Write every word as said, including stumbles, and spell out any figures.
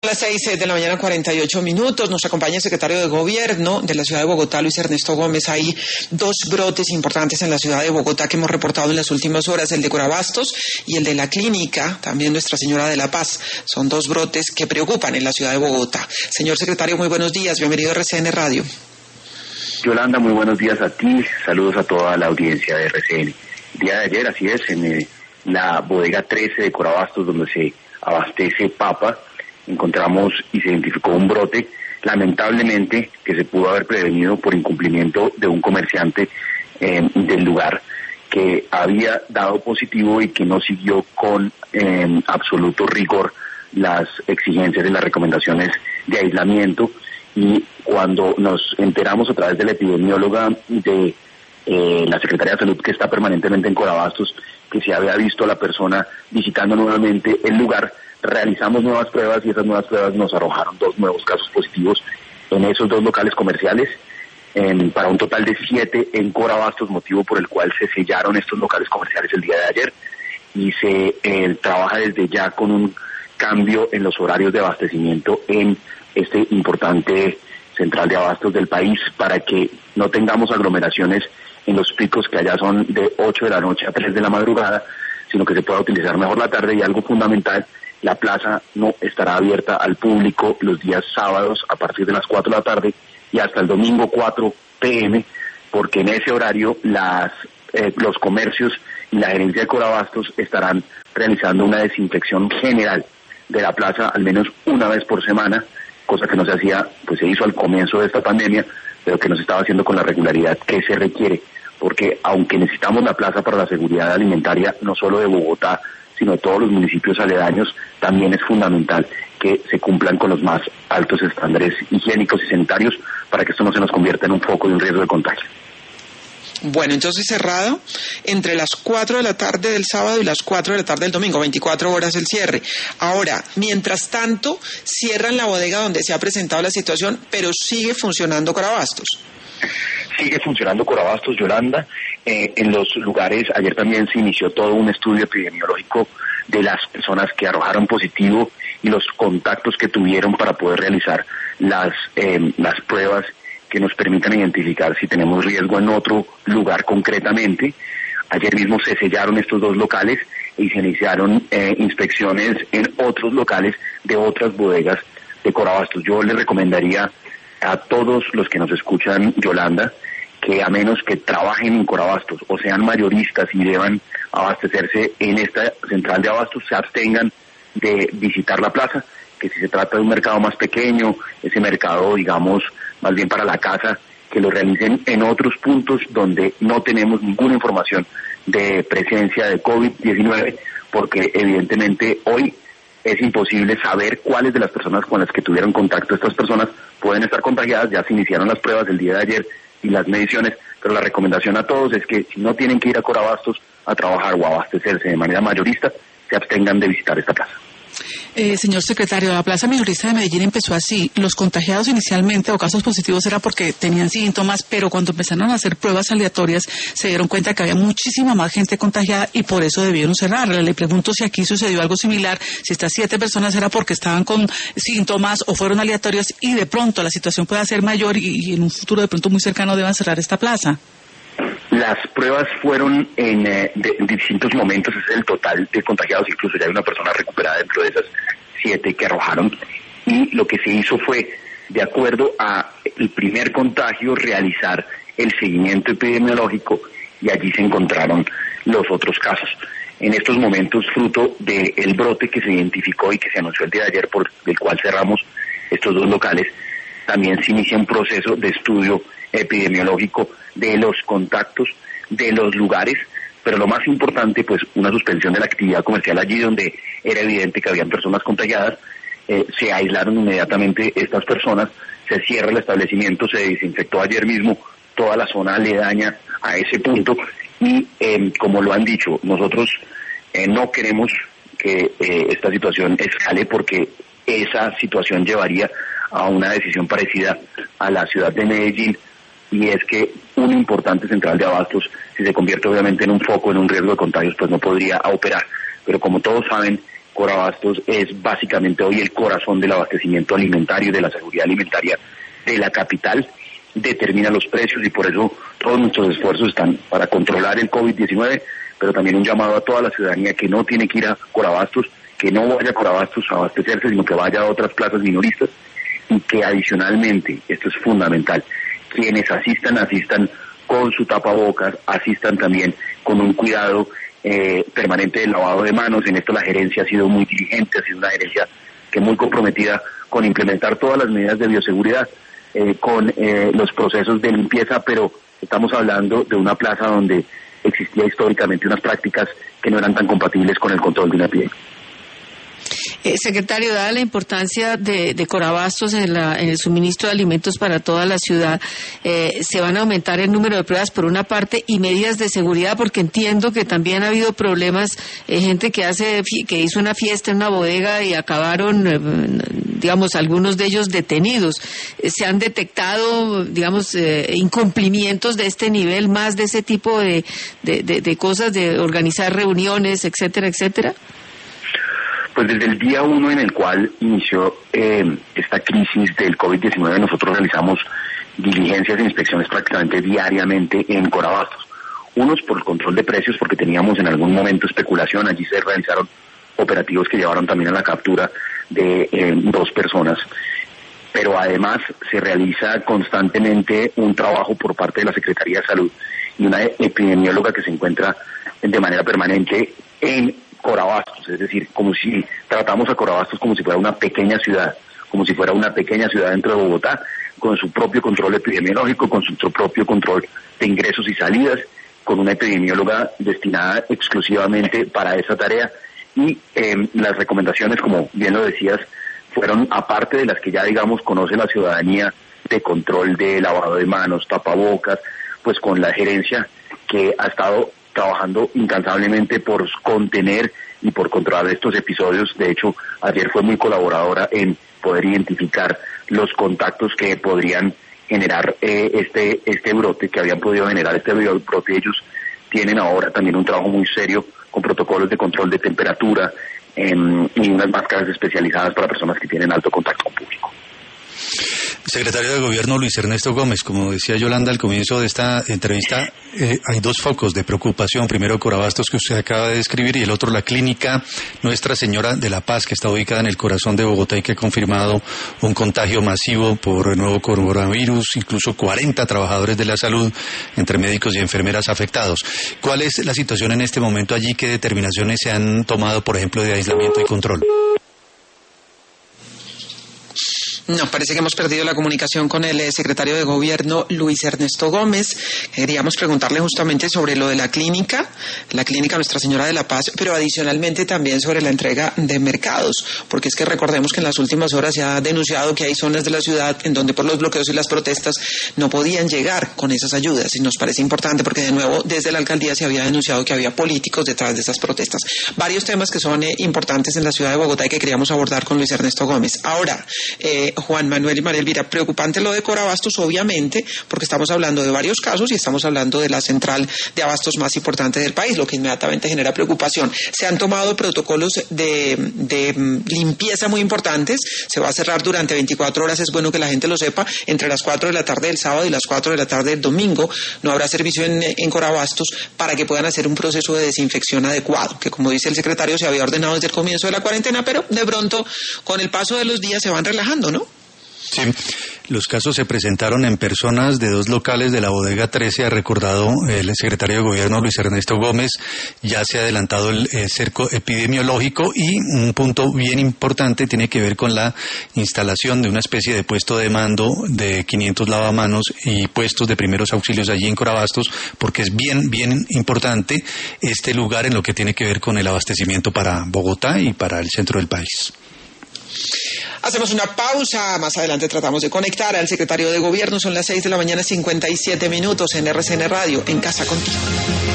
A las seis de la mañana, cuarenta y ocho minutos, nos acompaña el secretario de Gobierno de la ciudad de Bogotá, Luis Ernesto Gómez. Hay dos brotes importantes en la ciudad de Bogotá que hemos reportado en las últimas horas, el de Corabastos y el de la clínica, también Nuestra Señora de la Paz. Son dos brotes que preocupan en la ciudad de Bogotá. Señor secretario, muy buenos días, bienvenido a R C N Radio. Yolanda, muy buenos días a ti, saludos a toda la audiencia de R C N. El día de ayer, así es, en eh, la bodega trece de Corabastos, donde se abastece papa, encontramos y se identificó un brote, lamentablemente, que se pudo haber prevenido por incumplimiento de un comerciante eh, del lugar que había dado positivo y que no siguió con eh, absoluto rigor las exigencias y las recomendaciones de aislamiento. Y cuando nos enteramos a través de la epidemióloga de eh, la Secretaría de Salud, que está permanentemente en Corabastos, que se había visto a la persona visitando nuevamente el lugar, realizamos nuevas pruebas y esas nuevas pruebas nos arrojaron dos nuevos casos positivos en esos dos locales comerciales, en, para un total de siete en Corabastos, motivo por el cual se sellaron estos locales comerciales el día de ayer y se eh, trabaja desde ya con un cambio en los horarios de abastecimiento en este importante central de abastos del país para que no tengamos aglomeraciones en los picos que allá son de ocho de la noche a tres de la madrugada, sino que se pueda utilizar mejor la tarde. Y algo fundamental, la plaza no estará abierta al público los días sábados a partir de las cuatro de la tarde y hasta el domingo cuatro pe eme, porque en ese horario las eh, los comercios y la gerencia de Corabastos estarán realizando una desinfección general de la plaza al menos una vez por semana, cosa que no se hacía, pues se hizo al comienzo de esta pandemia, pero que no se estaba haciendo con la regularidad que se requiere, porque aunque necesitamos la plaza para la seguridad alimentaria, no solo de Bogotá, sino de todos los municipios aledaños, también es fundamental que se cumplan con los más altos estándares higiénicos y sanitarios para que esto no se nos convierta en un foco de un riesgo de contagio. Bueno, entonces cerrado entre las cuatro de la tarde del sábado y las cuatro de la tarde del domingo, veinticuatro horas el cierre. Ahora, mientras tanto, cierran la bodega donde se ha presentado la situación, pero sigue funcionando Corabastos. Sigue funcionando Corabastos, Yolanda. Eh, en los lugares, ayer también se inició todo un estudio epidemiológico de las personas que arrojaron positivo y los contactos que tuvieron para poder realizar las, eh, las pruebas que nos permitan identificar si tenemos riesgo en otro lugar concretamente. Ayer mismo se sellaron estos dos locales y se iniciaron eh, inspecciones en otros locales de otras bodegas de Corabastos. Yo les recomendaría a todos los que nos escuchan, Yolanda, que a menos que trabajen en Corabastos o sean mayoristas y deban abastecerse en esta central de abastos, se abstengan de visitar la plaza, que si se trata de un mercado más pequeño, ese mercado, digamos, más bien para la casa, que lo realicen en otros puntos donde no tenemos ninguna información de presencia de COVID diecinueve, porque evidentemente hoy es imposible saber cuáles de las personas con las que tuvieron contacto estas personas pueden estar contagiadas. Ya se iniciaron las pruebas el día de ayer y las mediciones, pero la recomendación a todos es que si no tienen que ir a Corabastos a trabajar o a abastecerse de manera mayorista, se abstengan de visitar esta plaza. Eh, señor secretario, la plaza mayorista de Medellín empezó así. Los contagiados inicialmente o casos positivos era porque tenían síntomas, pero cuando empezaron a hacer pruebas aleatorias se dieron cuenta que había muchísima más gente contagiada y por eso debieron cerrarla. Le pregunto si aquí sucedió algo similar, si estas siete personas era porque estaban con síntomas o fueron aleatorias y de pronto la situación pueda ser mayor y, y en un futuro de pronto muy cercano deban cerrar esta plaza. Las pruebas fueron en, eh, de, en distintos momentos, ese es el total de contagiados, incluso ya hay una persona recuperada dentro de esas siete que arrojaron, y lo que se hizo fue, de acuerdo a el primer contagio, realizar el seguimiento epidemiológico y allí se encontraron los otros casos. En estos momentos, fruto del brote que se identificó y que se anunció el día de ayer, por el cual cerramos estos dos locales, también se inicia un proceso de estudio epidemiológico de los contactos, de los lugares, pero lo más importante, pues una suspensión de la actividad comercial allí donde era evidente que habían personas contagiadas. Eh, se aislaron inmediatamente estas personas, se cierra el establecimiento, se desinfectó ayer mismo toda la zona aledaña a ese punto y eh, como lo han dicho, nosotros eh, no queremos que eh, esta situación escale porque esa situación llevaría a una decisión parecida a la ciudad de Medellín, y es que una importante central de abastos, si se convierte obviamente en un foco, en un riesgo de contagios, pues no podría operar. Pero como todos saben, Corabastos es básicamente hoy el corazón del abastecimiento alimentario y de la seguridad alimentaria de la capital, determina los precios y por eso todos nuestros esfuerzos están para controlar el COVID diecinueve, pero también un llamado a toda la ciudadanía que no tiene que ir a Corabastos, que no vaya a Corabastos a abastecerse, sino que vaya a otras plazas minoristas y que adicionalmente, esto es fundamental, quienes asistan, asistan con su tapabocas, asistan también con un cuidado eh, permanente del lavado de manos. En esto la gerencia ha sido muy diligente, ha sido una gerencia que muy comprometida con implementar todas las medidas de bioseguridad, eh, con eh, los procesos de limpieza, pero estamos hablando de una plaza donde existía históricamente unas prácticas que no eran tan compatibles con el control de una epidemia. Eh, secretario, dada la importancia de, de Corabastos en, la, en el suministro de alimentos para toda la ciudad, eh, ¿se van a aumentar el número de pruebas por una parte y medidas de seguridad? Porque entiendo que también ha habido problemas, eh, gente que hace que hizo una fiesta en una bodega y acabaron, eh, digamos, algunos de ellos detenidos. Eh, ¿Se han detectado, digamos, eh, incumplimientos de este nivel, más de ese tipo de, de, de, de cosas, de organizar reuniones, etcétera, etcétera? Pues desde el día uno en el cual inició eh, esta crisis del COVID diecinueve, nosotros realizamos diligencias e inspecciones prácticamente diariamente en Corabastos. Unos por el control de precios, porque teníamos en algún momento especulación. Allí se realizaron operativos que llevaron también a la captura de eh, dos personas. Pero además se realiza constantemente un trabajo por parte de la Secretaría de Salud y una epidemióloga que se encuentra de manera permanente en Corabastos, es decir, como si tratamos a Corabastos como si fuera una pequeña ciudad, como si fuera una pequeña ciudad dentro de Bogotá, con su propio control epidemiológico, con su propio control de ingresos y salidas, con una epidemióloga destinada exclusivamente para esa tarea. Y eh, las recomendaciones, como bien lo decías, fueron aparte de las que ya, digamos, conoce la ciudadanía, de control de lavado de manos, tapabocas, pues con la gerencia que ha estado trabajando incansablemente por contener y por controlar estos episodios. De hecho, ayer fue muy colaboradora en poder identificar los contactos que podrían generar eh, este este brote, que habían podido generar este brote. Ellos tienen ahora también un trabajo muy serio con protocolos de control de temperatura eh, y unas máscaras especializadas para personas que tienen alto contacto con público. Secretario de Gobierno Luis Ernesto Gómez, como decía Yolanda al comienzo de esta entrevista, eh, hay dos focos de preocupación. Primero, Corabastos, que usted acaba de describir, y el otro, la clínica Nuestra Señora de la Paz, que está ubicada en el corazón de Bogotá y que ha confirmado un contagio masivo por el nuevo coronavirus, incluso cuarenta trabajadores de la salud, entre médicos y enfermeras afectados. ¿Cuál es la situación en este momento allí? ¿Qué determinaciones se han tomado, por ejemplo, de aislamiento y control? Nos parece que hemos perdido la comunicación con el secretario de Gobierno, Luis Ernesto Gómez. Queríamos preguntarle justamente sobre lo de la clínica, la clínica Nuestra Señora de la Paz, pero adicionalmente también sobre la entrega de mercados, porque es que recordemos que en las últimas horas se ha denunciado que hay zonas de la ciudad en donde por los bloqueos y las protestas no podían llegar con esas ayudas, y nos parece importante porque de nuevo desde la alcaldía se había denunciado que había políticos detrás de esas protestas. Varios temas que son eh, importantes en la ciudad de Bogotá y que queríamos abordar con Luis Ernesto Gómez. Ahora, eh, Juan Manuel y María Elvira, preocupante lo de Corabastos, obviamente, porque estamos hablando de varios casos y estamos hablando de la central de abastos más importante del país, lo que inmediatamente genera preocupación. Se han tomado protocolos de, de limpieza muy importantes, se va a cerrar durante veinticuatro horas, es bueno que la gente lo sepa, entre las cuatro de la tarde del sábado y las cuatro de la tarde del domingo, no habrá servicio en, en Corabastos para que puedan hacer un proceso de desinfección adecuado, que como dice el secretario se había ordenado desde el comienzo de la cuarentena, pero de pronto con el paso de los días se van relajando, ¿no? Sí, los casos se presentaron en personas de dos locales de la bodega trece, ha recordado el secretario de Gobierno Luis Ernesto Gómez. Ya se ha adelantado el, el cerco epidemiológico y un punto bien importante tiene que ver con la instalación de una especie de puesto de mando de quinientos lavamanos y puestos de primeros auxilios allí en Corabastos, porque es bien, bien importante este lugar en lo que tiene que ver con el abastecimiento para Bogotá y para el centro del país. Hacemos una pausa, más adelante tratamos de conectar al secretario de Gobierno. Son las seis de la mañana, cincuenta y siete minutos en R C N Radio, en Casa Contigo.